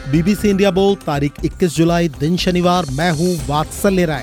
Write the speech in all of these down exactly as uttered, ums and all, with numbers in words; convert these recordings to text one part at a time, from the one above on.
BBC India बोल, तारीख इक्कीस जुलाई, दिन शनिवार। मैं हूं वात्सल्य राय।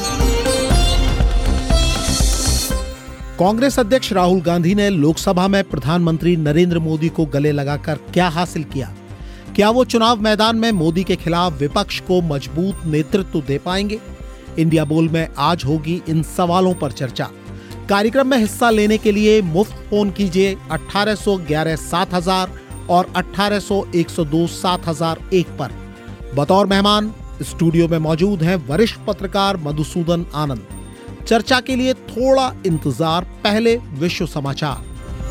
कांग्रेस अध्यक्ष राहुल गांधी ने लोकसभा में प्रधानमंत्री नरेंद्र मोदी को गले लगाकर क्या हासिल किया? क्या वो चुनाव मैदान में मोदी के खिलाफ विपक्ष को मजबूत नेतृत्व दे पाएंगे? इंडिया बोल में आज होगी इन सवालों पर चर्चा। कार्यक्रम में हिस्सा लेने के लिए मुफ्त फोन कीजिए अठारह सौ ग्यारह सात हजार और अठारह सौ एक सौ दो सात हजार एक पर। बतौर मेहमान स्टूडियो में मौजूद हैं वरिष्ठ पत्रकार मधुसूदन आनंद। चर्चा के लिए थोड़ा इंतजार, पहले विश्व समाचार।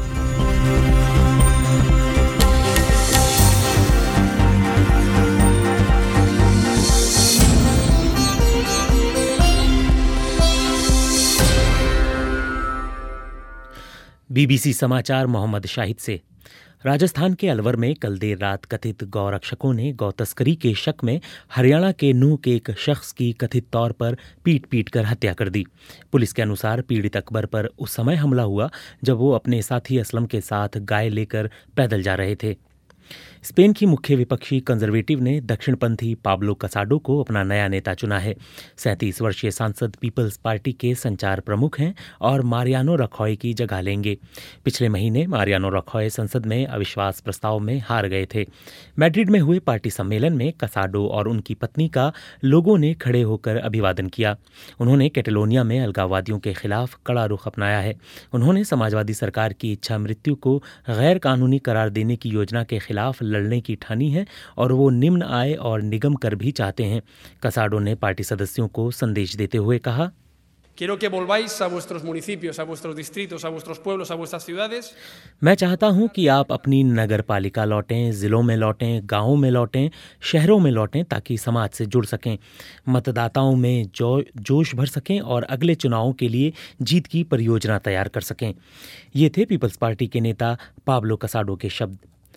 बीबीसी समाचार मोहम्मद शाहिद से। राजस्थान के अलवर में कल देर रात कथित गौरक्षकों ने गौ तस्करी के शक में हरियाणा के नूह के एक शख्स की कथित तौर पर पीट पीट कर हत्या कर दी। पुलिस के अनुसार पीड़ित अकबर पर उस समय हमला हुआ जब वो अपने साथी असलम के साथ गाय लेकर पैदल जा रहे थे। स्पेन की मुख्य विपक्षी कंजर्वेटिव ने दक्षिणपंथी पाब्लो कसाडो को अपना नया नेता चुना है। सैंतीस वर्षीय सांसद पीपल्स पार्टी के संचार प्रमुख हैं और मारियानो रखॉय की जगह लेंगे। पिछले महीने मारियानो रखॉय संसद में अविश्वास प्रस्ताव में हार गए थे। मैड्रिड में हुए पार्टी सम्मेलन में कसाडो और उनकी पत्नी का लोगों ने खड़े होकर अभिवादन किया। उन्होंने कैटेलोनिया में अलगाववादियों के खिलाफ कड़ा रुख अपनाया है। उन्होंने समाजवादी सरकार की इच्छा मृत्यु को गैर कानूनी करार देने की योजना के खिलाफ लड़ने की ठानी है और वो निम्न आय और निगम कर भी चाहते हैं। कसाडो ने पार्टी सदस्यों को संदेश देते हुए कहा, Quiero que volváis a vuestros municipios, a vuestros distritos, a vuestros pueblos, a vuestras ciudades. मैं चाहता हूं कि आप अपनी नगर पालिका लौटें, जिलों में लौटें, गांवों में लौटें, शहरों में लौटें ताकि समाज से जुड़ सकें, मतदाताओं में जो जोश भर सकें और अगले चुनावों के लिए जीत की परियोजना तैयार कर सकें। ये थे पीपल्स पार्टी के नेता पाब्लो कसाडो के शब्द।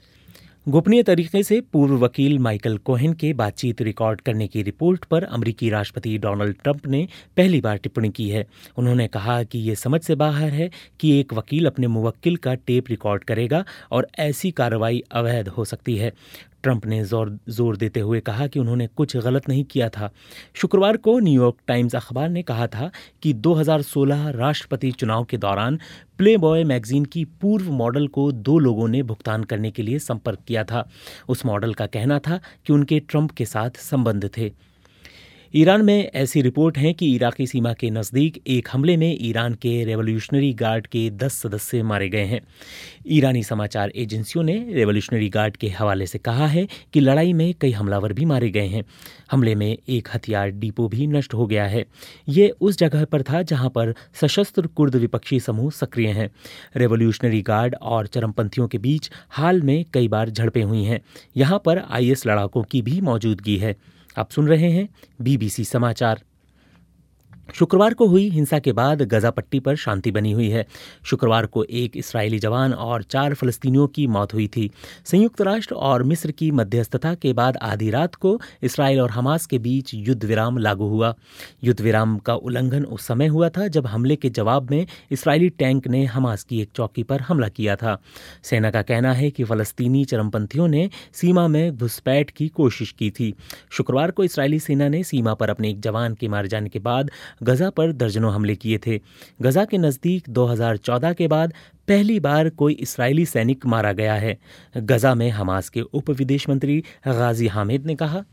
गोपनीय तरीके से पूर्व वकील माइकल कोहेन के बातचीत रिकॉर्ड करने की रिपोर्ट पर अमेरिकी राष्ट्रपति डोनाल्ड ट्रंप ने पहली बार टिप्पणी की है। उन्होंने कहा कि ये समझ से बाहर है कि एक वकील अपने मुवक्किल का टेप रिकॉर्ड करेगा और ऐसी कार्रवाई अवैध हो सकती है। ट्रंप ने जोर जोर देते हुए कहा कि उन्होंने कुछ गलत नहीं किया था। शुक्रवार को न्यूयॉर्क टाइम्स अखबार ने कहा था कि दो हज़ार सोलह राष्ट्रपति चुनाव के दौरान प्लेबॉय मैगजीन की पूर्व मॉडल को दो लोगों ने भुगतान करने के लिए संपर्क किया था। उस मॉडल का कहना था कि उनके ट्रंप के साथ संबंध थे। ईरान में ऐसी रिपोर्ट है कि इराकी सीमा के नज़दीक एक हमले में ईरान के रेवोल्यूशनरी गार्ड के दस सदस्य मारे गए हैं। ईरानी समाचार एजेंसियों ने रेवोल्यूशनरी गार्ड के हवाले से कहा है कि लड़ाई में कई हमलावर भी मारे गए हैं। हमले में एक हथियार डिपो भी नष्ट हो गया है। ये उस जगह पर था जहां पर सशस्त्र कुर्द विपक्षी समूह सक्रिय हैं। रेवोल्यूशनरी गार्ड और चरमपंथियों के बीच हाल में कई बार झड़पें हुई हैं। यहां पर आईएस लड़ाकों की भी मौजूदगी है। आप सुन रहे हैं बीबीसी समाचार। शुक्रवार को हुई हिंसा के बाद गजा पट्टी पर शांति बनी हुई है। शुक्रवार को एक इस्राएली जवान और चार फलस्तीनियों की मौत हुई थी। संयुक्त राष्ट्र और मिस्र की मध्यस्थता के बाद आधी रात को इस्राएल और हमास के बीच युद्ध विराम लागू हुआ। युद्ध विराम का उल्लंघन उस समय हुआ था जब हमले के जवाब में इस्राएली टैंक ने हमास की एक चौकी पर हमला किया था। सेना का कहना है कि फलस्तीनी चरमपंथियों ने सीमा में घुसपैठ की कोशिश की थी। शुक्रवार को इस्राएली सेना ने सीमा पर अपने एक जवान के मारे जाने के बाद गजा पर दर्जनों हमले किए थे। गजा के नज़दीक दो हज़ार चौदह के बाद पहली बार कोई इस्राएली सैनिक मारा गया है। गजा में हमास के उप विदेश मंत्री गाजी हामिद ने कहा,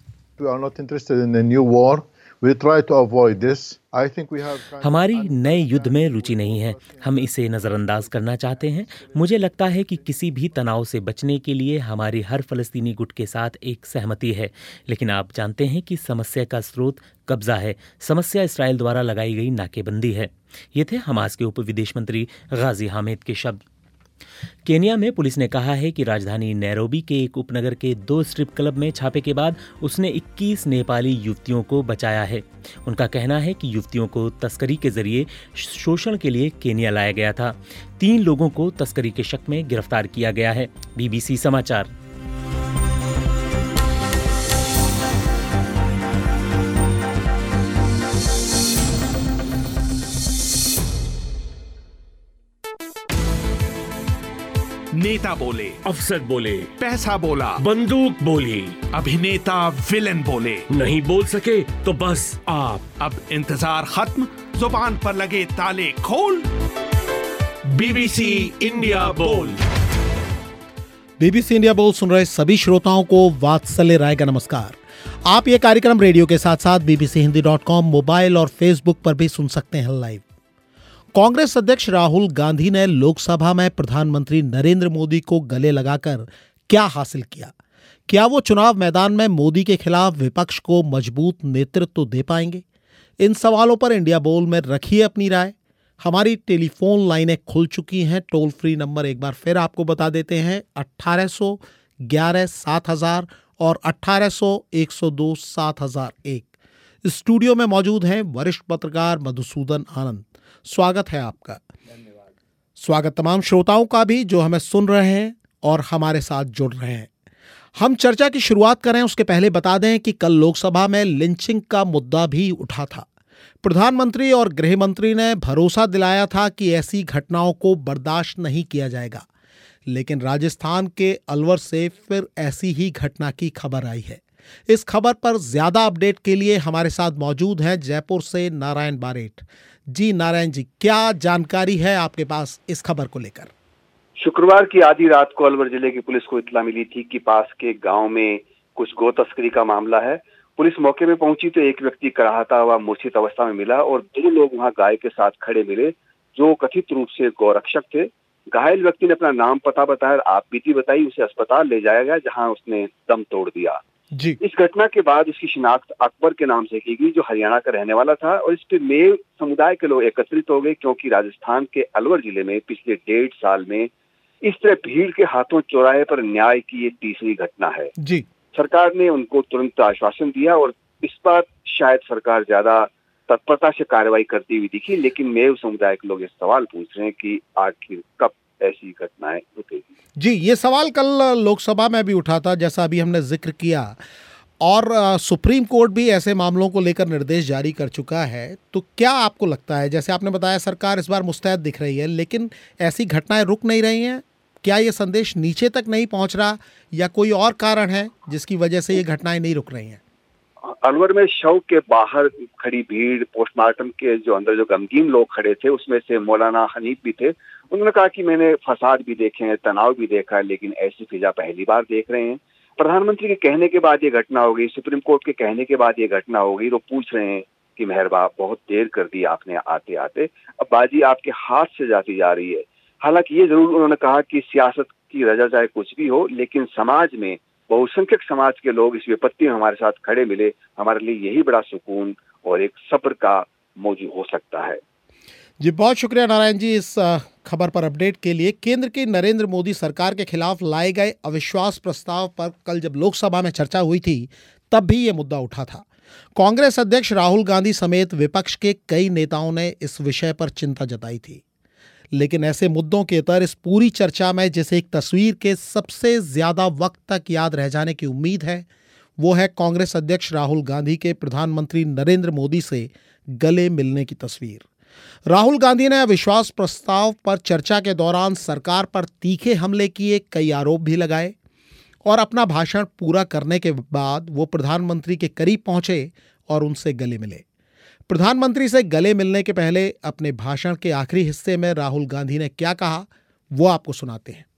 हमारी नए युद्ध में रुचि नहीं है। हम इसे नज़रअंदाज करना चाहते हैं। मुझे लगता है कि किसी भी तनाव से बचने के लिए हमारी हर फ़लस्तीनी गुट के साथ एक सहमति है। लेकिन आप जानते हैं कि समस्या का स्रोत कब्जा है। समस्या इसराइल द्वारा लगाई गई नाकेबंदी है। ये थे हमास के उप विदेश मंत्री गाजी हामिद के शब्द। केन्या में पुलिस ने कहा है कि राजधानी नैरोबी के एक उपनगर के दो स्ट्रिप क्लब में छापे के बाद उसने इक्कीस नेपाली युवतियों को बचाया है। उनका कहना है कि युवतियों को तस्करी के जरिए शोषण के लिए केन्या लाया गया था। तीन लोगों को तस्करी के शक में गिरफ्तार किया गया है। बीबीसी समाचार। नेता बोले, अफसर बोले, पैसा बोला, बंदूक बोली, अभिनेता विलन बोले, नहीं बोल सके तो बस आप। अब इंतजार खत्म, जुबान पर लगे ताले खोल। बीबीसी इंडिया बोल। बीबीसी इंडिया बोल सुन रहे सभी श्रोताओं को वात्सल्य राय का नमस्कार। आप ये कार्यक्रम रेडियो के साथ साथ BBC Hindi dot com mobile और फेसबुक पर भी सुन सकते हैं लाइव। कांग्रेस अध्यक्ष राहुल गांधी ने लोकसभा में प्रधानमंत्री नरेंद्र मोदी को गले लगाकर क्या हासिल किया? क्या वो चुनाव मैदान में मोदी के खिलाफ विपक्ष को मजबूत नेतृत्व दे पाएंगे? इन सवालों पर इंडिया बोल में रखिए अपनी राय। हमारी टेलीफोन लाइनें खुल चुकी हैं। टोल फ्री नंबर एक बार फिर आपको बता देते हैं, अट्ठारह सौ ग्यारह सात हजार और अट्ठारह सौ एक सौ दो सात हजार एक। स्टूडियो में मौजूद हैं वरिष्ठ पत्रकार मधुसूदन आनंद। स्वागत है आपका। धन्यवाद। स्वागत तमाम श्रोताओं का भी जो हमें सुन रहे हैं और हमारे साथ जुड़ रहे हैं। हम चर्चा की शुरुआत करें उसके पहले बता दें कि कल लोकसभा में लिंचिंग का मुद्दा भी उठा था। प्रधानमंत्री और गृह मंत्री ने भरोसा दिलाया था कि ऐसी घटनाओं को बर्दाश्त नहीं किया जाएगा, लेकिन राजस्थान के अलवर से फिर ऐसी ही घटना की खबर आई है। इस खबर पर ज्यादा अपडेट के लिए हमारे साथ मौजूद हैं जयपुर से नारायण बारेठ जी। नारायण जी, क्या जानकारी है आपके पास इस खबर को लेकर? शुक्रवार की आधी रात को अलवर जिले की पुलिस को इत्तला मिली थी कि पास के गांव में कुछ गौ तस्करी का मामला है। पुलिस मौके में पहुंची तो एक व्यक्ति कराहता हुआ मूर्छित अवस्था में मिला और दो लोग वहां गाय के साथ खड़े मिले जो कथित रूप से गौरक्षक थे। घायल व्यक्ति ने अपना नाम पता बताया, आप बीती बताई, उसे अस्पताल ले जाया गया जहाँ उसने दम तोड़ दिया जी। इस घटना के बाद उसकी शिनाख्त अकबर के नाम से की गई जो हरियाणा का रहने वाला था और इस पे मेव समुदाय के लोग एकत्रित हो गए क्योंकि राजस्थान के अलवर जिले में पिछले डेढ़ साल में इस तरह भीड़ के हाथों चौराहे पर न्याय की ये तीसरी घटना है जी। सरकार ने उनको तुरंत आश्वासन दिया और इस बार शायद सरकार ज्यादा तत्परता से कार्रवाई करती हुई दिखी, लेकिन मेव समुदाय के लोग ये सवाल पूछ रहे हैं कि आखिर कब ऐसी घटनाएं रुकेगी। जी, ये सवाल कल लोकसभा में भी उठा था जैसा अभी हमने जिक्र किया, और आ, सुप्रीम कोर्ट भी ऐसे मामलों को लेकर निर्देश जारी कर चुका है। तो क्या आपको लगता है, जैसे आपने बताया सरकार इस बार मुस्तैद दिख रही है, लेकिन ऐसी घटनाएं रुक नहीं रही हैं? क्या ये संदेश नीचे तक नहीं पहुंच रहा या कोई और कारण है जिसकी वजह से ये घटनाएं नहीं रुक रही हैं? अलवर में शव के बाहर खड़ी भीड़, पोस्टमार्टम के जो अंदर जो गमगीन लोग खड़े थे उसमें से मौलाना हनीफ भी थे। उन्होंने कहा कि मैंने फसाद भी देखे हैं, तनाव भी देखा है, लेकिन ऐसी फिजा पहली बार देख रहे हैं। प्रधानमंत्री के कहने के बाद ये घटना हो गई, सुप्रीम कोर्ट के कहने के बाद ये घटना हो गई, तो पूछ रहे हैं कि मेहरबान बहुत देर कर दी आपने आते आते, अब बाजी आपके हाथ से जाती जा रही है। हालांकि ये जरूर उन्होंने कहा कि सियासत की रजा चाहे कुछ भी हो, लेकिन समाज में बहुसंख्यक समाज के लोग इस विपत्ति में हमारे साथ खड़े मिले, हमारे लिए यही बड़ा सुकून और एक सब्र का मौजू हो सकता है। जी, बहुत शुक्रिया नारायण जी इस खबर पर अपडेट के लिए। केंद्र की नरेंद्र मोदी सरकार के खिलाफ लाए गए अविश्वास प्रस्ताव पर कल जब लोकसभा में चर्चा हुई थी तब भी ये मुद्दा उठा था। कांग्रेस अध्यक्ष राहुल गांधी समेत विपक्ष के कई नेताओं ने इस विषय पर चिंता जताई थी, लेकिन ऐसे मुद्दों के तर इस पूरी चर्चा में जिसे एक तस्वीर के सबसे ज्यादा वक्त तक याद रह जाने की उम्मीद है, वो है कांग्रेस अध्यक्ष राहुल गांधी के प्रधानमंत्री नरेंद्र मोदी से गले मिलने की तस्वीर। राहुल गांधी ने अविश्वास प्रस्ताव पर चर्चा के दौरान सरकार पर तीखे हमले किए, कई आरोप भी लगाए और अपना भाषण पूरा करने के बाद वो प्रधानमंत्री के करीब पहुंचे और उनसे गले मिले। प्रधानमंत्री से गले मिलने के पहले अपने भाषण के आखिरी हिस्से में राहुल गांधी ने क्या कहा वो आपको सुनाते हैं।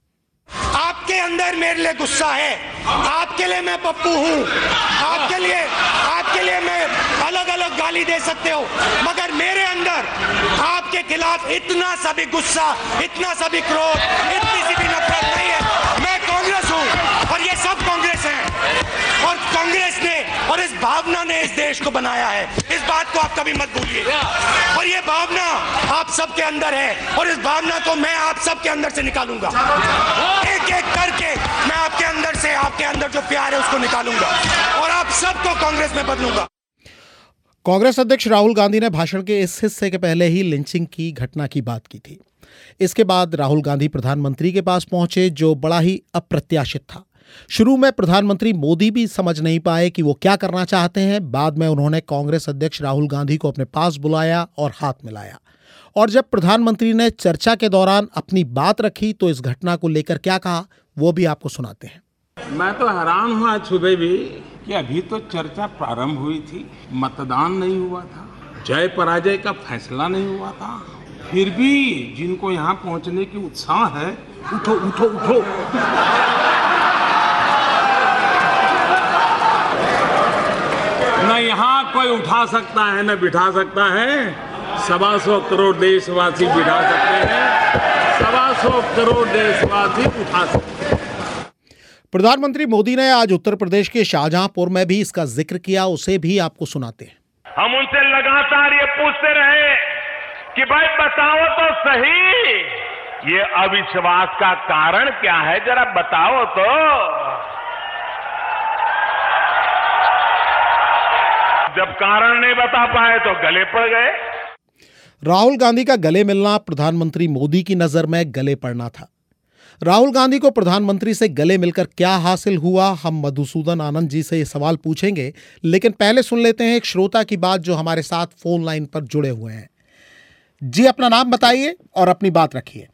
आपके अंदर मेरे लिए गुस्सा है, आपके लिए मैं पप्पू हूँ, आपके लिए आपके लिए मैं अलग अलग गाली दे सकते हो, मगर मेरे अंदर आपके खिलाफ इतना सा भी गुस्सा, इतना सा भी क्रोध, इतनी सी भी नफरत नहीं है। मैं कांग्रेस हूँ और ये सब कांग्रेस हैं और कांग्रेस ने और इस भावना ने इस देश को बनाया है। इस बात को आप कभी मत भूलिए और ये भावना आप सबके अंदर है और इस भावना को मैं आप सबके अंदर से निकालूंगा। एक एक करके मैं आपके अंदर से, आपके अंदर जो प्यार है उसको निकालूंगा और आप सबको कांग्रेस में बदलूंगा। कांग्रेस अध्यक्ष राहुल गांधी ने भाषण के इस हिस्से के पहले ही लिंचिंग की घटना की बात की थी। इसके बाद राहुल गांधी प्रधानमंत्री के पास पहुंचे, जो बड़ा ही अप्रत्याशित था। शुरू में प्रधानमंत्री मोदी भी समझ नहीं पाए कि वो क्या करना चाहते हैं। बाद में उन्होंने कांग्रेस अध्यक्ष राहुल गांधी को अपने पास बुलाया और हाथ मिलाया और जब प्रधानमंत्री ने चर्चा के दौरान अपनी बात रखी तो इस घटना को लेकर क्या कहा वो भी आपको सुनाते हैं। मैं तो हैरान हुआ आज सुबह भी कि अभी तो चर्चा प्रारंभ हुई थी, मतदान नहीं हुआ था, जय पराजय का फैसला नहीं हुआ था, फिर भी जिनको यहाँ पहुँचने की उत्साह है, उठो उठो उठो। न यहाँ कोई उठा सकता है न बिठा सकता है, सवा सौ करोड़ देशवासी बिठा सकते हैं, सवा सौ करोड़ देशवासी उठा सकते हैं। प्रधानमंत्री मोदी ने आज उत्तर प्रदेश के शाहजहांपुर में भी इसका जिक्र किया, उसे भी आपको सुनाते हैं। हम उनसे लगातार ये पूछते रहे कि भाई बताओ तो सही, ये अविश्वास का कारण क्या है, जरा बताओ तो। जब कारण नहीं बता पाए तो गले पड़ गए। राहुल गांधी का गले मिलना प्रधानमंत्री मोदी की नजर में गले पड़ना था। राहुल गांधी को प्रधानमंत्री से गले मिलकर क्या हासिल हुआ, हम मधुसूदन आनंद जी से ये सवाल पूछेंगे, लेकिन पहले सुन लेते हैं एक श्रोता की बात जो हमारे साथ फोन लाइन पर जुड़े हुए हैं। जी अपना नाम बताइए और अपनी बात रखिए।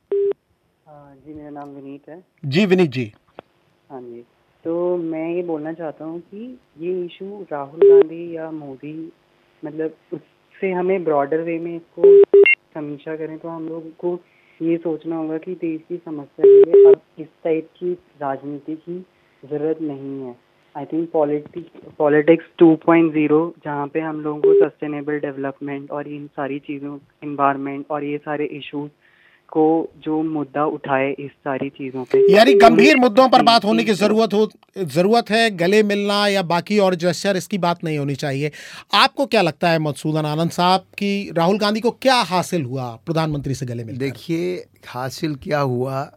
जी मेरा नाम विनीत है। जी विनीत जी। हाँ जी, तो मैं ये बोलना चाहता हूँ कि ये इशू राहुल गांधी या मोदी, मतलब उससे हमें ब्रॉडर वे में इसको समीक्षा करें तो हम लोग को ये सोचना होगा कि देश की समस्या के लिए अब इस टाइप की राजनीति की ज़रूरत नहीं है। I think politics politics two point zero, जहाँ पे हम लोगों को सस्टेनेबल डेवलपमेंट और इन सारी चीज़ों, इन्वायरमेंट और ये सारे इश्यूज को जो मुद्दा उठाए इस सारी चीज़ों पे, यानी गंभीर मुद्दों पर बात होने की जरूरत हो जरूरत है। गले मिलना या बाकी और जेस्चर, इसकी बात नहीं होनी चाहिए। आपको क्या लगता है मधुसूदन आनंद साहब कि राहुल गांधी को क्या हासिल हुआ प्रधानमंत्री से गले मिलकर? देखिए, हासिल क्या हुआ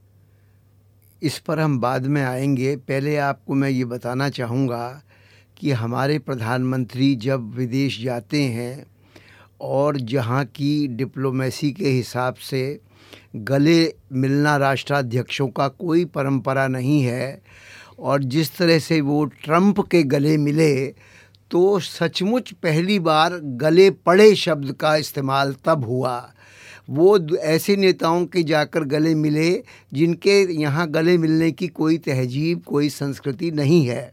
इस पर हम बाद में आएंगे। पहले आपको मैं ये बताना चाहूँगा कि हमारे प्रधानमंत्री जब विदेश जाते हैं और जहाँ की डिप्लोमेसी के हिसाब से गले मिलना राष्ट्राध्यक्षों का कोई परंपरा नहीं है, और जिस तरह से वो ट्रंप के गले मिले तो सचमुच पहली बार गले पड़े शब्द का इस्तेमाल तब हुआ। वो ऐसे नेताओं के जाकर गले मिले जिनके यहाँ गले मिलने की कोई तहजीब, कोई संस्कृति नहीं है।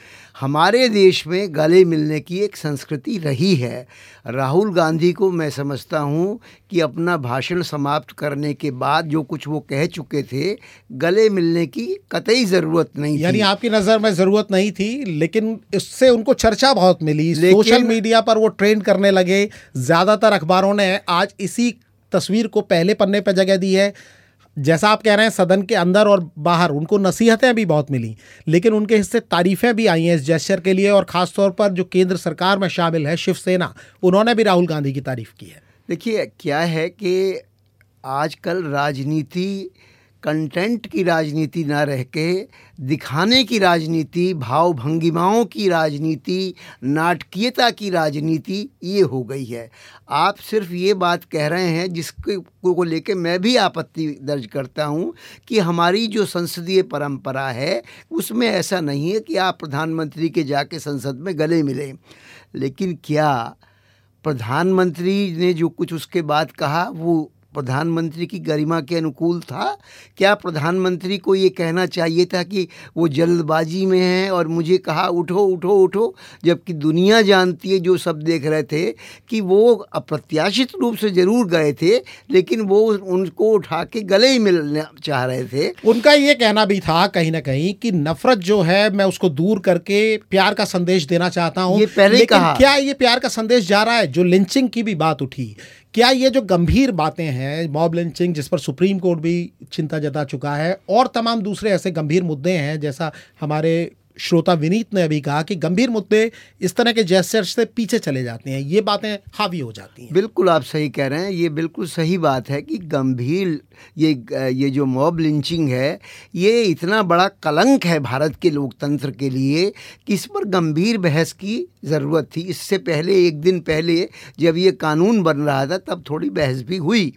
हमारे देश में गले मिलने की एक संस्कृति रही है। राहुल गांधी को मैं समझता हूँ कि अपना भाषण समाप्त करने के बाद जो कुछ वो कह चुके थे, गले मिलने की कतई ज़रूरत नहीं थी। यानी आपकी नज़र में ज़रूरत नहीं थी, लेकिन इससे उनको चर्चा बहुत मिली, सोशल मीडिया पर वो ट्रेंड करने लगे। ज़्यादातर अखबारों ने आज इसी तस्वीर को पहले पन्ने पर जगह दी है। जैसा आप कह रहे हैं, सदन के अंदर और बाहर उनको नसीहतें भी बहुत मिली, लेकिन उनके हिस्से तारीफें भी आई हैं इस जेस्चर के लिए, और ख़ासतौर पर जो केंद्र सरकार में शामिल है शिवसेना, उन्होंने भी राहुल गांधी की तारीफ की है। देखिए, क्या है कि आजकल राजनीति कंटेंट की राजनीति ना रह के दिखाने की राजनीति, भाव भंगिमाओं की राजनीति, नाटकीयता की राजनीति ये हो गई है। आप सिर्फ ये बात कह रहे हैं जिसको को लेके मैं भी आपत्ति दर्ज करता हूँ कि हमारी जो संसदीय परंपरा है उसमें ऐसा नहीं है कि आप प्रधानमंत्री के जाके संसद में गले मिलें। लेकिन क्या प्रधानमंत्री ने जो कुछ उसके बाद कहा वो प्रधानमंत्री की गरिमा के अनुकूल था? क्या प्रधानमंत्री को ये कहना चाहिए था कि वो जल्दबाजी में है और मुझे कहा उठो उठो उठो, जबकि दुनिया जानती है, जो सब देख रहे थे कि वो अप्रत्याशित रूप से ज़रूर गए थे, लेकिन वो उनको उठा के गले ही मिलना चाह रहे थे। उनका ये कहना भी था कहीं ना कहीं कि नफरत जो है मैं उसको दूर करके प्यार का संदेश देना चाहता हूँ। ये पहले लेकिन कहा। क्या ये प्यार का संदेश जा रहा है? जो लिंचिंग की भी बात उठी, क्या ये जो गंभीर बातें हैं, मॉब लिंचिंग जिस पर सुप्रीम कोर्ट भी चिंता जता चुका है, और तमाम दूसरे ऐसे गंभीर मुद्दे हैं, जैसा हमारे श्रोता विनीत ने अभी कहा कि गंभीर मुद्दे इस तरह के जेस्चर से पीछे चले जाते हैं, ये बातें हावी हो जाती हैं। बिल्कुल आप सही कह रहे हैं, ये बिल्कुल सही बात है कि गंभीर ये ये जो मॉब लिंचिंग है, ये इतना बड़ा कलंक है भारत के लोकतंत्र के लिए कि इस पर गंभीर बहस की ज़रूरत थी। इससे पहले, एक दिन पहले जब ये कानून बन रहा था, तब थोड़ी बहस भी हुई।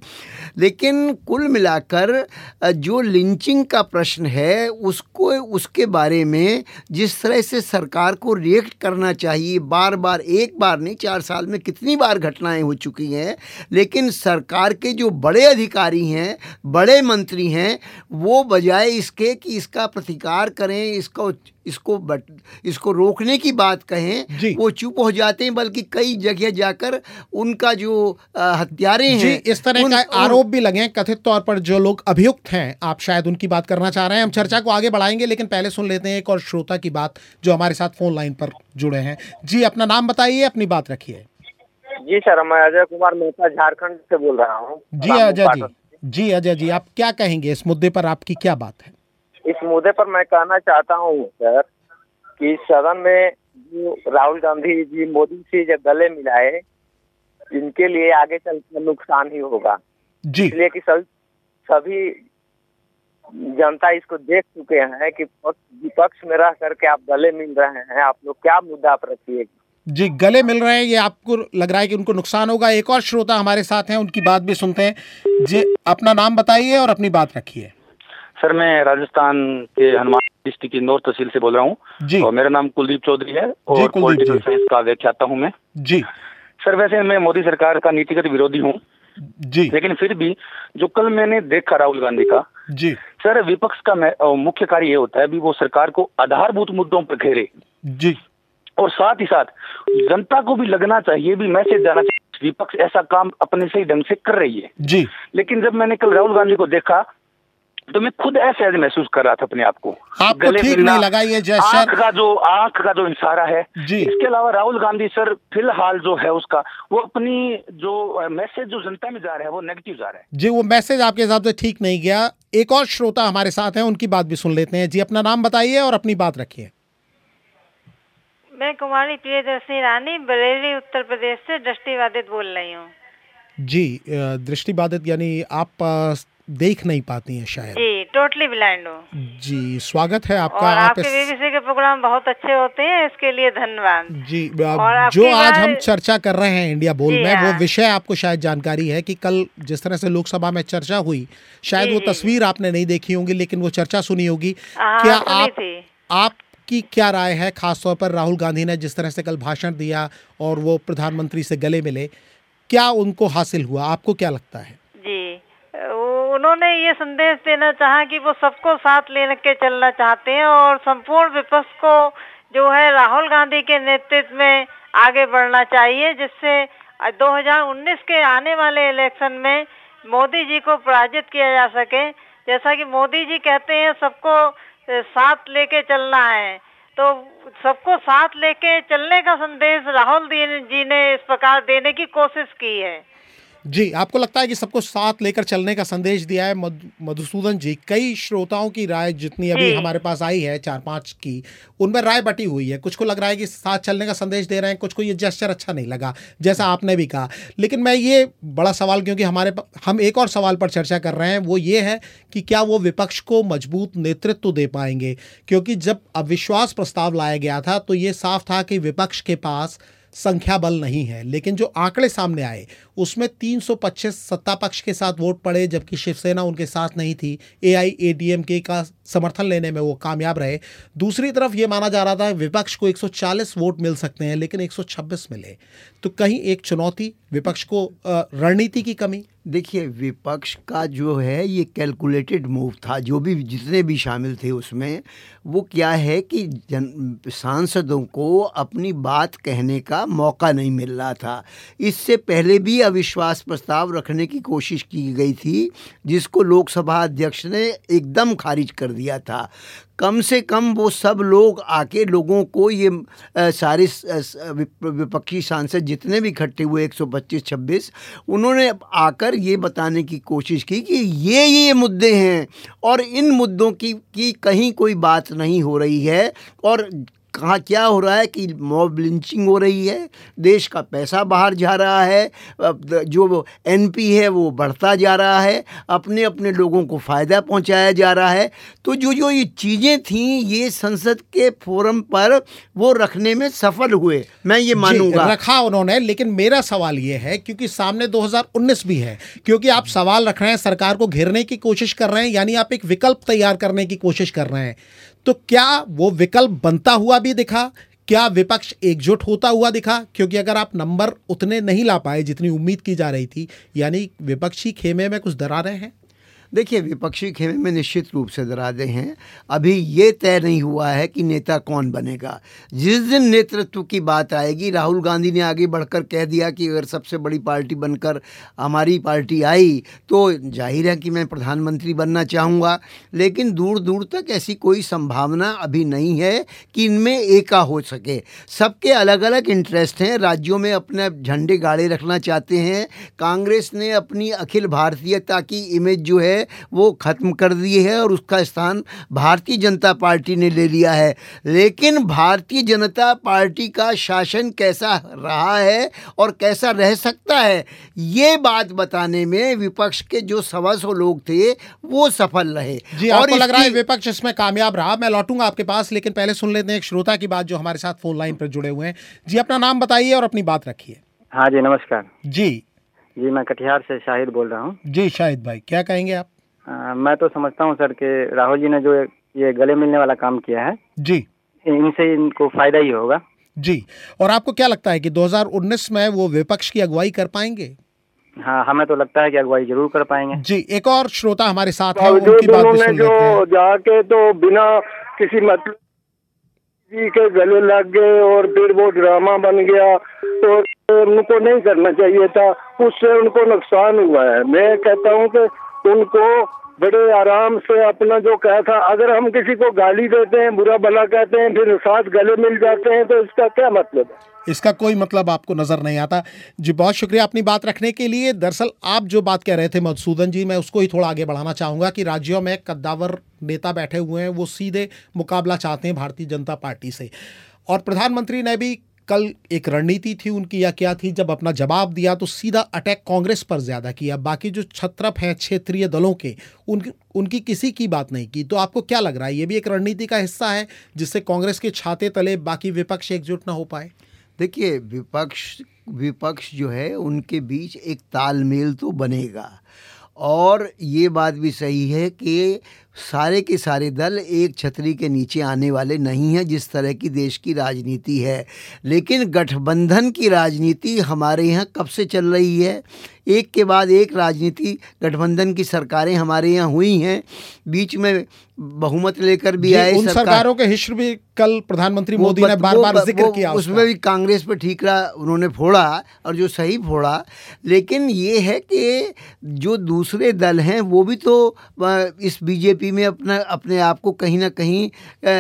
लेकिन कुल मिलाकर जो लिंचिंग का प्रश्न है उसको उसके बारे में जिस तरह से सरकार को रिएक्ट करना चाहिए, बार बार, एक बार नहीं, चार साल में कितनी बार घटनाएं हो चुकी हैं, लेकिन सरकार के जो बड़े अधिकारी हैं, बड़े मंत्री हैं, वो बजाय इसके कि इसका प्रतिकार करें, इसको इसको बट, इसको रोकने की बात कहें, वो चुप हो जाते हैं, बल्कि कई जगह जाकर उनका जो हत्यारे हैं, इस तरह उन, का आरोप भी लगे हैं कथित तौर पर जो लोग अभियुक्त हैं। आप शायद उनकी बात करना चाह रहे हैं। हम चर्चा को आगे बढ़ाएंगे, लेकिन पहले सुन लेते हैं एक और श्रोता की बात जो हमारे साथ फोन लाइन पर जुड़े हैं। जी, अपना नाम बताइए, अपनी बात रखिए। जी सर, मैं अजय कुमार मेहता झारखंड से बोल रहा हूँ। जी अजय जी, जी अजय जी, आप क्या कहेंगे इस मुद्दे पर, आपकी क्या बात है? इस मुद्दे पर मैं कहना चाहता हूँ सर कि सदन में जो राहुल गांधी जी मोदी से जब गले मिलाए, इनके लिए आगे चलकर नुकसान ही होगा जी, इसलिए कि सभी सभी जनता इसको देख चुके हैं कि विपक्ष में रह करके आप गले मिल रहे हैं। आप लोग क्या मुद्दा आप रखिएगा? जी, गले मिल रहे हैं, ये आपको लग रहा है कि उनको नुकसान होगा। एक और श्रोता हमारे साथ हैं, उनकी बात भी सुनते हैं। जी, अपना नाम बताइए और अपनी बात रखिए। सर, मैं राजस्थान के हनुमान डिस्ट्रिक्ट की नौर तहसील से बोल रहा हूँ और मेरा नाम कुलदीप चौधरी है और पॉलिटिकल साइंस का व्याख्याता हूँ मैं। जी सर, वैसे मैं मोदी सरकार का नीतिगत विरोधी हूँ जी, लेकिन फिर भी जो कल मैंने देखा राहुल गांधी का, जी सर, विपक्ष का मुख्य कार्य ये होता है भी वो सरकार को आधारभूत मुद्दों पर घेरे जी, और साथ ही साथ जनता को भी लगना चाहिए, भी मैसेज जाना चाहिए विपक्ष ऐसा काम अपने सही ढंग से कर रही है जी। लेकिन जब मैंने कल राहुल गांधी को देखा तो मैं खुद ऐसे महसूस कर रहा था अपने आप को। आपको ठीक नहीं लगा ये जेस्चर? आंख का जो आंख का जो इशारा है जी। इसके अलावा राहुल गांधी सर फिलहाल जो है उसका वो अपनी जो मैसेज जो जनता में जा रहा है वो नेगेटिव जा रहा है जी, वो मैसेज आपके हिसाब से ठीक नहीं गया। एक और श्रोता हमारे साथ हैं, उनकी बात भी सुन लेते हैं। जी, अपना नाम बताइए और अपनी बात रखिए। मैं कुमारी प्रियदर्शनी रानी बरेली उत्तर प्रदेश से दृष्टिबाधित बोल रही हूँ। जी, दृष्टिबाधित यानी आप देख नहीं पाती हैं शायद? जी, टोटली ब्लाइंड हूँ। जी, स्वागत है आपका। और आप आपके इस... बीबीसी के प्रोग्राम बहुत अच्छे होते हैं, इसके लिए धन्यवाद। जी, जो आज हम चर्चा कर रहे हैं इंडिया बोल में, वो विषय आपको शायद जानकारी है कि कल जिस तरह से लोकसभा में चर्चा हुई, शायद वो तस्वीर आपने नहीं देखी होंगी लेकिन वो चर्चा सुनी होगी। क्या आप आपकी क्या राय है खासतौर पर राहुल गांधी ने जिस तरह से कल भाषण दिया और वो प्रधानमंत्री से गले मिले, क्या उनको हासिल हुआ? आपको क्या लगता है? जी, उन्होंने ये संदेश देना चाहा कि वो सबको साथ ले के चलना चाहते हैं और संपूर्ण विपक्ष को जो है राहुल गांधी के नेतृत्व में आगे बढ़ना चाहिए, जिससे दो हज़ार उन्नीस के आने वाले इलेक्शन में मोदी जी को पराजित किया जा सके। जैसा कि मोदी जी कहते हैं सबको साथ लेके चलना है, तो सबको साथ लेके चलने का संदेश राहुल जी ने इस प्रकार देने की कोशिश की है। जी, आपको लगता है कि सबको साथ लेकर चलने का संदेश दिया है? मधुसूदन जी, कई श्रोताओं की राय जितनी अभी हमारे पास आई है, चार पांच की, उनमें राय बटी हुई है। कुछ को लग रहा है कि साथ चलने का संदेश दे रहे हैं, कुछ को ये जेस्चर अच्छा नहीं लगा, जैसा आपने भी कहा। लेकिन मैं ये बड़ा सवाल, क्योंकि हमारे हम एक और सवाल पर चर्चा कर रहे हैं, वो ये है कि क्या वो विपक्ष को मजबूत नेतृत्व दे पाएंगे? क्योंकि जब अविश्वास प्रस्ताव लाया गया था तो ये साफ था कि विपक्ष के पास संख्या बल नहीं है, लेकिन जो आंकड़े सामने आए उसमें तीन सौ पच्चीस सत्ता पक्ष के साथ वोट पड़े, जबकि शिवसेना उनके साथ नहीं थी। एआईएडीएमके का समर्थन लेने में वो कामयाब रहे। दूसरी तरफ ये माना जा रहा था विपक्ष को एक सौ चालीस वोट मिल सकते हैं, लेकिन एक सौ छब्बीस मिले। तो कहीं एक चुनौती विपक्ष को, रणनीति की कमी? देखिए, विपक्ष का जो है ये कैलकुलेटेड मूव था, जो भी जितने भी शामिल थे उसमें। वो क्या है कि जन सांसदों को अपनी बात कहने का मौका नहीं मिल रहा था। इससे पहले भी अविश्वास प्रस्ताव रखने की कोशिश की गई थी, जिसको लोकसभा अध्यक्ष ने एकदम खारिज कर दिया था। कम से कम वो सब लोग आके लोगों को ये आ, सारे विपक्षी सांसद जितने भी इकट्ठे हुए एक सौ पच्चीस छब्बीस, उन्होंने आकर ये बताने की कोशिश की कि ये ये मुद्दे हैं और इन मुद्दों की की कहीं कोई बात नहीं हो रही है। और कहाँ क्या हो रहा है कि मॉब लिंचिंग हो रही है, देश का पैसा बाहर जा रहा है, जो एनपी है वो बढ़ता जा रहा है, अपने अपने लोगों को फ़ायदा पहुंचाया जा रहा है। तो जो जो ये चीज़ें थीं, ये संसद के फोरम पर वो रखने में सफल हुए, मैं ये मानूंगा। रखा उन्होंने, लेकिन मेरा सवाल ये है, क्योंकि सामने दो हज़ार उन्नीस भी है, क्योंकि आप सवाल रख रहे हैं, सरकार को घेरने की कोशिश कर रहे हैं, यानी आप एक विकल्प तैयार करने की कोशिश कर रहे हैं। तो क्या वो विकल्प बनता हुआ भी दिखा? क्या विपक्ष एकजुट होता हुआ दिखा? क्योंकि अगर आप नंबर उतने नहीं ला पाए जितनी उम्मीद की जा रही थी, यानी विपक्षी खेमे में कुछ दरारें हैं। देखिए, विपक्षी खेमे में निश्चित रूप से दरारें हैं। अभी ये तय नहीं हुआ है कि नेता कौन बनेगा। जिस दिन नेतृत्व की बात आएगी, राहुल गांधी ने आगे बढ़कर कह दिया कि अगर सबसे बड़ी पार्टी बनकर हमारी पार्टी आई तो जाहिर है कि मैं प्रधानमंत्री बनना चाहूँगा, लेकिन दूर दूर तक ऐसी कोई संभावना अभी नहीं है कि इनमें एका हो सके। सबके अलग अलग इंटरेस्ट हैं, राज्यों में अपने झंडे गाड़े रखना चाहते हैं। कांग्रेस ने अपनी अखिल भारतीयता की इमेज जो है वो खत्म कर दी है और उसका स्थान भारतीय जनता पार्टी ने ले लिया है। लेकिन भारतीय जनता पार्टी का शासन कैसा रहा है और कैसा रह सकता है, ये बात बताने में विपक्ष के जो सवा सौ लोग थे वो सफल रहे। जी, और आपको लग रहा है विपक्ष इसमें कामयाब रहा? मैं लौटूंगा आपके पास, लेकिन पहले सुन लेते हैं एक श्रोता की बात जो हमारे साथ फोन लाइन पर जुड़े हुए हैं। जी, अपना नाम बताइए और अपनी बात रखिए। हाँ जी, नमस्कार जी। जी, मैं कटिहार से शाहिद बोल रहा हूँ। जी शाहिद भाई, क्या कहेंगे आप? आ, मैं तो समझता हूँ सर कि राहुल जी ने जो ये गले मिलने वाला काम किया है, जी, इनसे इनको फायदा ही होगा। जी, और आपको क्या लगता है कि दो हज़ार उन्नीस में वो विपक्ष की अगुवाई कर पाएंगे? हाँ, हमें तो लगता है कि अगुवाई जरूर कर पाएंगे। जी, एक और श्रोता हमारे साथ है, उनकी बात भी सुन लेते हैं। जाके तो बिना किसी मतलब जी के गले लग गए और फिर वो ड्रामा बन गया, तो उनको नहीं करना चाहिए था, उससे उनको नुकसान हुआ है। मैं कहता हूँ कि उनको बड़े आराम से अपना जो कहा था, अगर हम किसी को गाली देते हैं, बुरा भला कहते हैं, फिर साथ गले मिल जाते हैं, तो इसका क्या मतलब है? इसका कोई मतलब आपको नजर नहीं आता। जी, बहुत शुक्रिया अपनी बात रखने के लिए। दरअसल आप जो बात कह रहे थे मधुसूदन जी, मैं उसको ही थोड़ा आगे बढ़ाना चाहूँगा कि राज्यों में कद्दावर नेता बैठे हुए हैं, वो सीधे मुकाबला चाहते हैं भारतीय जनता पार्टी से। और प्रधानमंत्री ने भी कल एक रणनीति थी उनकी या क्या थी, जब अपना जवाब दिया तो सीधा अटैक कांग्रेस पर ज़्यादा किया, बाकी जो छत्रप हैं क्षेत्रीय दलों के उनकी उनकी किसी की बात नहीं की। तो आपको क्या लग रहा है, ये भी एक रणनीति का हिस्सा है जिससे कांग्रेस के छाते तले बाकी विपक्ष एकजुट ना हो पाए? देखिए, विपक्ष विपक्ष जो है उनके बीच एक तालमेल तो बनेगा, और ये बात भी सही है कि सारे के सारे दल एक छतरी के नीचे आने वाले नहीं हैं जिस तरह की देश की राजनीति है। लेकिन गठबंधन की राजनीति हमारे यहाँ कब से चल रही है? एक के बाद एक राजनीति गठबंधन की सरकारें हमारे यहाँ हुई हैं, बीच में बहुमत लेकर भी आए। उन सरकारों के हिस्ट्री भी कल प्रधानमंत्री मोदी ने बार बार जिक्र किया, उसमें भी कांग्रेस पर ठीकरा उन्होंने फोड़ा, और जो सही फोड़ा। लेकिन ये है कि जो दूसरे दल हैं वो भी तो इस बीजेपी में अपना अपने आप को कहीं ना कहीं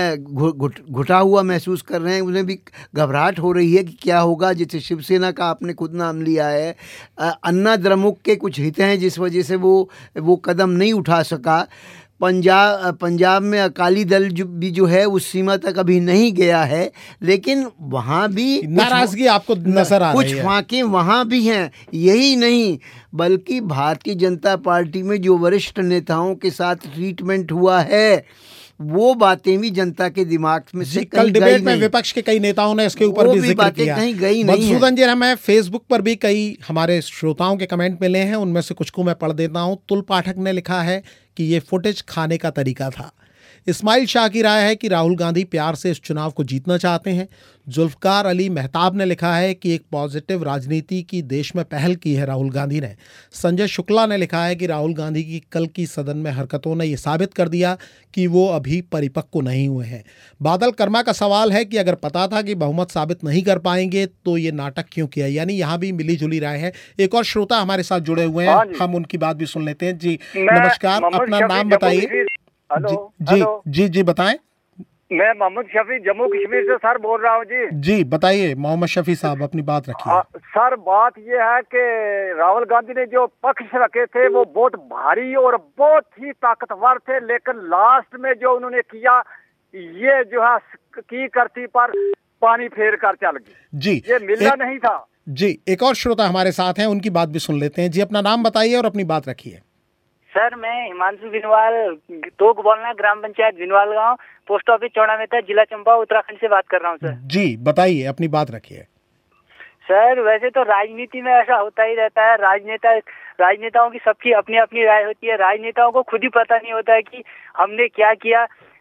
घुटा हुआ महसूस कर रहे हैं। उन्हें भी घबराहट हो रही है कि क्या होगा। जैसे शिवसेना का आपने खुद नाम लिया है, अन्ना द्रमुक के कुछ हित हैं जिस वजह से वो वो कदम नहीं उठा सका। पंजाब पंजाब में अकाली दल जो भी जो है उस सीमा तक अभी नहीं गया है, लेकिन वहाँ भी नाराजगी आपको नजर आ रही है। कुछ फाके वहाँ भी हैं। यही नहीं बल्कि भारतीय जनता पार्टी में जो वरिष्ठ नेताओं के साथ ट्रीटमेंट हुआ है वो बातें भी जनता के दिमाग में से कल डिबेट में विपक्ष के कई नेताओं ने इसके ऊपर भी जिक्र किया। कहीं गई नहीं है। मधुसूदन जी, हमें फेसबुक पर भी कई हमारे श्रोताओं के कमेंट मिले हैं, उनमें से कुछ को मैं पढ़ देता हूं। तुल पाठक ने लिखा है कि ये फुटेज खाने का तरीका था। इस्माइल शाह की राय है कि राहुल गांधी प्यार से इस चुनाव को जीतना चाहते हैं। जुल्फकार अली मेहताब ने लिखा है कि एक पॉजिटिव राजनीति की देश में पहल की है राहुल गांधी ने। संजय शुक्ला ने लिखा है कि राहुल गांधी की कल की सदन में हरकतों ने यह साबित कर दिया कि वो अभी परिपक्व नहीं हुए हैं। बादल कर्मा का सवाल है कि अगर पता था कि बहुमत साबित नहीं कर पाएंगे तो ये नाटक क्यों किया। यानी यहाँ भी मिली जुली राय है। एक और श्रोता हमारे साथ जुड़े हुए हैं, हम उनकी बात भी सुन लेते हैं। जी नमस्कार, अपना नाम बताइए। हेलो जी जी जी बताएं। मैं मोहम्मद शफी जम्मू कश्मीर से सर बोल रहा हूँ जी। जी बताइए मोहम्मद शफी साहब, अपनी बात रखिए। सर बात ये है कि राहुल गांधी ने जो पक्ष रखे थे वो बहुत भारी और बहुत ही ताकतवर थे, लेकिन लास्ट में जो उन्होंने किया ये जो है की करती पर पानी फेर कर चल गई। जी ये मिलना एक, नहीं था। जी एक और श्रोता हमारे साथ हैं, उनकी बात भी सुन लेते हैं। जी अपना नाम बताइए और अपनी बात रखिए। सर मैं हिमांशु बिनवाल, तोक बोलना, ग्राम पंचायत बिनवाल गांव, पोस्ट ऑफिस चौड़ामेता, जिला चंबा, उत्तराखंड से बात कर रहा हूं सर। जी बताइए, अपनी बात रखिए। सर वैसे तो राजनीति में ऐसा होता ही रहता है, राजनेता राजनेताओं की सबकी अपनी अपनी राय होती है। राजनेताओं को खुद ही पता नहीं होता है कि हमने क्या किया।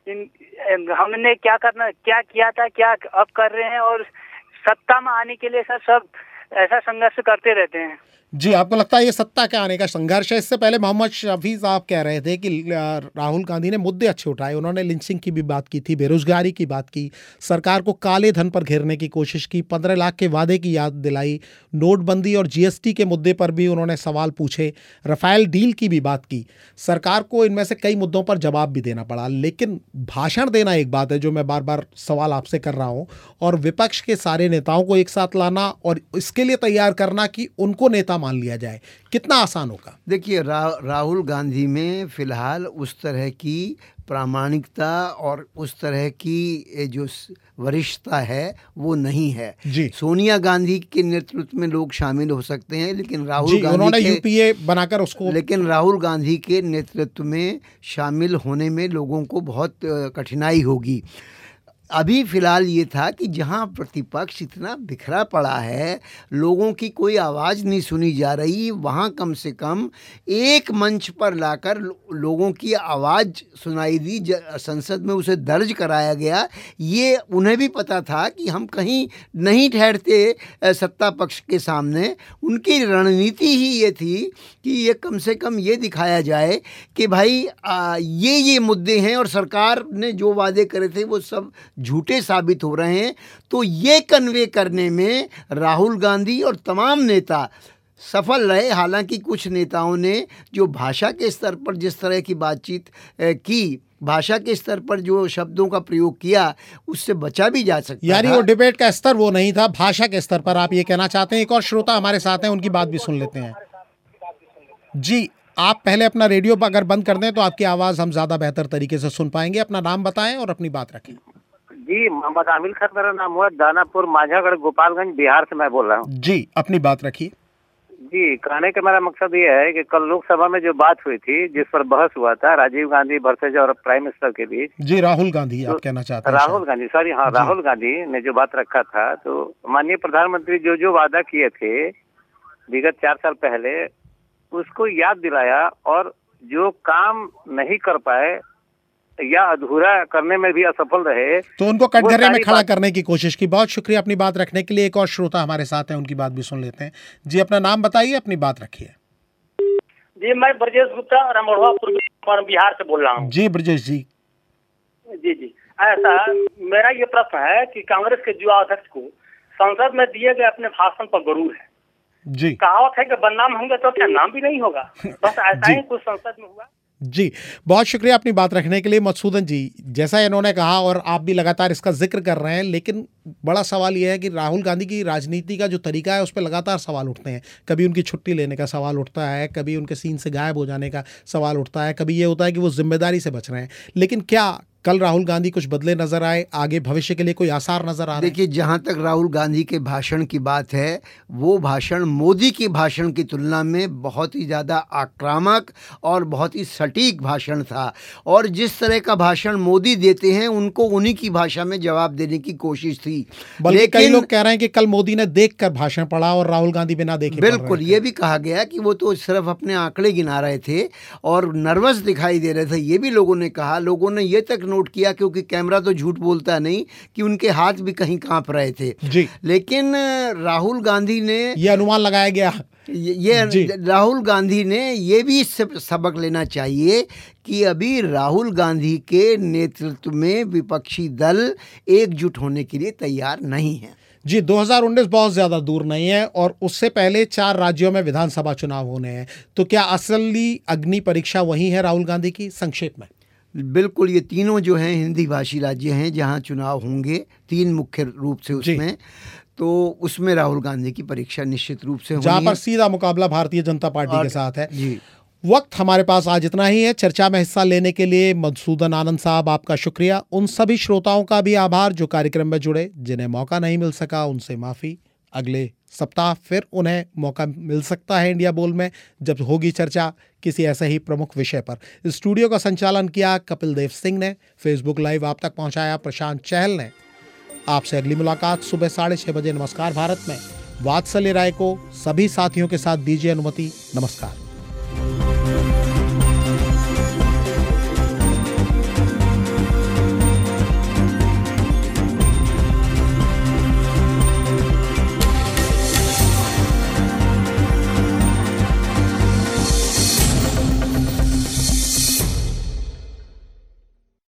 इन हमने क्या करना क्या किया था, क्या अब कर रहे हैं, और सत्ता में आने के लिए सर सब ऐसा संघर्ष करते रहते हैं। जी, आपको लगता है ये सत्ता के आने का संघर्ष है? इससे पहले मोहम्मद शफी साहब कह रहे थे कि राहुल गांधी ने मुद्दे अच्छे उठाए। उन्होंने लिंचिंग की भी बात की थी, बेरोजगारी की बात की, सरकार को काले धन पर घेरने की कोशिश की, पंद्रह लाख के वादे की याद दिलाई, नोटबंदी और जीएसटी के मुद्दे पर भी उन्होंने सवाल पूछे, राफेल डील की भी बात की। सरकार को इनमें से कई मुद्दों पर जवाब भी देना पड़ा। लेकिन भाषण देना एक बात है, जो मैं बार बार सवाल आपसे कर रहा हूँ, और विपक्ष के सारे नेताओं को एक साथ लाना और इसके लिए तैयार करना कि उनको नेता मान लिया जाए, कितना आसान होगा? देखिए, रा, राहुल गांधी में फिलहाल उस तरह की प्रामाणिकता और उस तरह की जो वरिष्ठता है वो नहीं है। जी। सोनिया गांधी के नेतृत्व में लोग शामिल हो सकते हैं, लेकिन राहुल गांधी उन्होंने यूपीए बनाकर उसको लेकिन राहुल गांधी के नेतृत्व में शामिल होने में लोगों को बहुत कठिनाई होगी। अभी फ़िलहाल ये था कि जहाँ प्रतिपक्ष इतना बिखरा पड़ा है, लोगों की कोई आवाज़ नहीं सुनी जा रही, वहाँ कम से कम एक मंच पर लाकर लोगों की आवाज़ सुनाई दी, संसद में उसे दर्ज कराया गया। ये उन्हें भी पता था कि हम कहीं नहीं ठहरते सत्ता पक्ष के सामने। उनकी रणनीति ही ये थी कि ये कम से कम ये दिखाया जाए कि भाई आ, ये ये मुद्दे हैं और सरकार ने जो वादे करे थे वो सब झूठे साबित हो रहे हैं। तो ये कन्वे करने में राहुल गांधी और तमाम नेता सफल रहे। हालांकि कुछ नेताओं ने जो भाषा के स्तर पर जिस तरह की बातचीत की, भाषा के स्तर पर जो शब्दों का प्रयोग किया, उससे बचा भी जा सकता है। यानी वो डिबेट का स्तर वो नहीं था, भाषा के स्तर पर आप ये कहना चाहते हैं। एक और श्रोता हमारे साथ हैं, उनकी बात भी सुन लेते हैं। जी, आप पहले अपना रेडियो अगर बंद कर दें तो आपकी आवाज़ हम ज़्यादा बेहतर तरीके से सुन पाएंगे। अपना नाम बताएं और अपनी बात रखें। जी, मोहम्मद आमिर खान मेरा नाम हुआ, दानापुर माझागढ़ गोपालगंज बिहार से मैं बोल रहा हूँ। जी, अपनी बात रखिए। जी, कहने का मेरा मकसद ये है कि कल लोकसभा में जो बात हुई थी, जिस पर बहस हुआ था राजीव गांधी वर्सेज और प्राइम मिनिस्टर के बीच। जी, राहुल गांधी आप कहना चाहते हैं? राहुल गांधी, सॉरी, हाँ, राहुल गांधी ने जो बात रखा था, तो माननीय प्रधानमंत्री जो जो वादा किए थे विगत चार साल पहले, उसको याद दिलाया, और जो काम नहीं कर पाए या अधूरा करने में भी असफल रहे तो उनको कटघरे में खड़ा करने की कोशिश की। बहुत शुक्रिया अपनी बात रखने के लिए। एक और श्रोता हमारे साथ हैं, उनकी बात भी सुन लेते हैं। जी, अपना नाम बताइए, अपनी बात रखिए। जी, मैं ब्रजेश गुप्ता और अमरोहा पूर्वी बिहार से बोल रहा हूँ। जी ब्रजेश जी। जी जी ऐसा मेरा ये प्रश्न है कि कांग्रेस के युवा अध्यक्ष को संसद में दिए गए अपने भाषण पर गरूर है। जी, कहावत है कि बदनाम होंगे तो क्या नाम भी नहीं होगा। बस ऐसा ही कुछ संसद में हुआ। जी, बहुत शुक्रिया अपनी बात रखने के लिए। मधुसूदन जी, जैसा इन्होंने कहा और आप भी लगातार इसका जिक्र कर रहे हैं, लेकिन बड़ा सवाल यह है कि राहुल गांधी की राजनीति का जो तरीका है उस पर लगातार सवाल उठते हैं। कभी उनकी छुट्टी लेने का सवाल उठता है, कभी उनके सीन से गायब हो जाने का सवाल उठता है, कभी ये होता है कि वो जिम्मेदारी से बच रहे हैं। लेकिन क्या कल राहुल गांधी कुछ बदले नजर आए? आगे भविष्य के लिए कोई आसार नजर आ रहे हैं? देखिए, जहाँ तक राहुल गांधी के भाषण की बात है, वो भाषण मोदी के भाषण की तुलना में बहुत ही ज़्यादा आक्रामक और बहुत ही सटीक भाषण था। और जिस तरह का भाषण मोदी देते हैं, उनको उन्हीं की भाषा में जवाब देने की कोशिश थी। बल्कि कई लोग कह रहे हैं कि कल मोदी ने देखकर भाषण पढ़ा और राहुल गांधी बिना देखे। बिल्कुल, ये भी कहा गया कि वो तो सिर्फ अपने आंकड़े गिना रहे थे और नर्वस दिखाई दे रहे थे। ये भी लोगों ने कहा। लोगों ने ये तक नोट किया, क्योंकि कैमरा तो झूठ बोलता नहीं, कि उनके हाथ भी कहीं कांप रहे थे। जी। लेकिन राहुल गांधी ने ये अनुमान लगाया गया, ये, ये राहुल गांधी ने ये भी इससे सबक लेना चाहिए कि अभी राहुल गांधी के नेतृत्व में विपक्षी दल एकजुट होने के लिए तैयार नहीं है। जी, दो हज़ार उन्नीस बहुत ज़्यादा दूर नहीं है और उससे पहले चार राज्यों में विधानसभा चुनाव होने हैं। तो क्या असली अग्नि परीक्षा वही है राहुल गांधी की? संक्षेप में। बिल्कुल, ये तीनों जो हैं हिंदी भाषी राज्य हैं जहां चुनाव होंगे, तीन मुख्य रूप से उसमें, तो उसमें राहुल गांधी की परीक्षा निश्चित रूप से होनी है, जहां पर सीधा मुकाबला भारतीय जनता पार्टी के साथ है। जी। वक्त हमारे पास आज इतना ही है। चर्चा में हिस्सा लेने के लिए मधुसूदन आनंद साहब आपका शुक्रिया। उन सभी श्रोताओं का भी आभार जो कार्यक्रम में जुड़े। जिन्हें मौका नहीं मिल सका उनसे माफ़ी। अगले सप्ताह फिर उन्हें मौका मिल सकता है इंडिया बोल में, जब होगी चर्चा किसी ऐसे ही प्रमुख विषय पर। स्टूडियो का संचालन किया कपिल देव सिंह ने, फेसबुक लाइव आप तक पहुंचाया प्रशांत चहल ने। आपसे अगली मुलाकात सुबह साढ़े छः बजे नमस्कार भारत में। वात्सल्य राय को सभी साथियों के साथ दीजिए अनुमति। नमस्कार।